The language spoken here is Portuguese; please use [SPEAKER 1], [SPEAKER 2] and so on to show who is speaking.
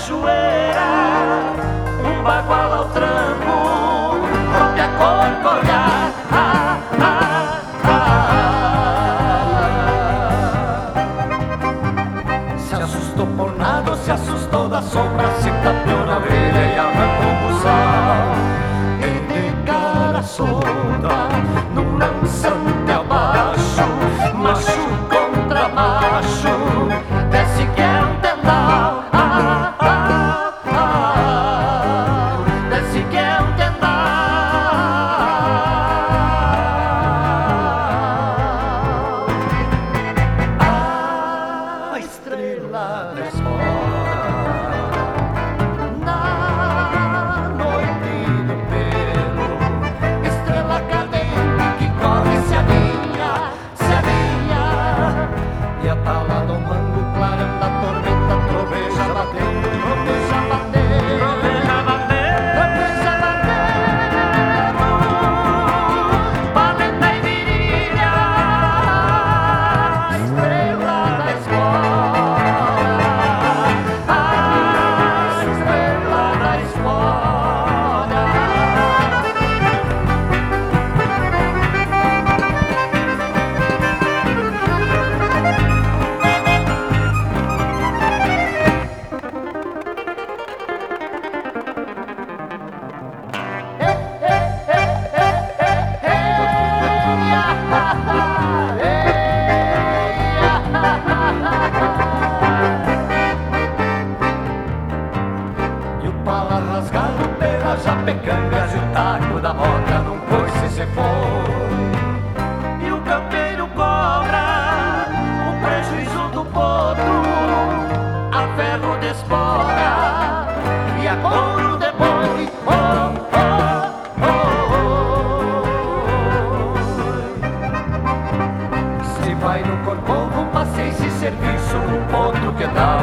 [SPEAKER 1] cachoeira, um bagual ao tranco, rompe a corcoviar. Se assustou por nada, se assustou da sombra, se tapeou na orelha e arrancou o buçal. E de cara solta, num lançante abaixo, macho contra macho, desce que é um tendal. Desce que é um tendal. A estrela da espora na noite do pelo, estrela cadente que corre, se alinha, e a tala do mango, clarão da tormenta, troveja batendo, troveja batendo, troveja batendo, troveja batendo, valenta e virilha, estrela da espora, estrela da espora. E o pala rasgado pela japecanga, e o taco da bota num coice se foi. E o campeiro cobra o prejuízo do potro, a ferro de espora e a couro de boi. Se vai no corpovo, passei esse serviço num potro que dá